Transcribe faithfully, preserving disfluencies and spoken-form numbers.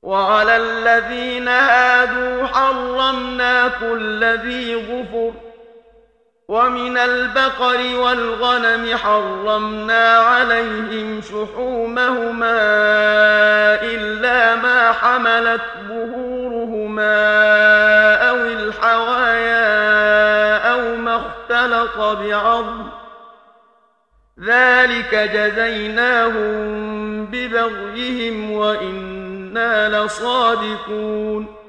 وعلى الذين هادوا حرمنا كل ذي ظفر، ومن البقر والغنم حرمنا عليهم شحومهما إلا ما حملت ظهورهما أو الحوايا أو ما اختلط بعظم، ذلك جزيناهم ببغيهم وإنا لصادقون.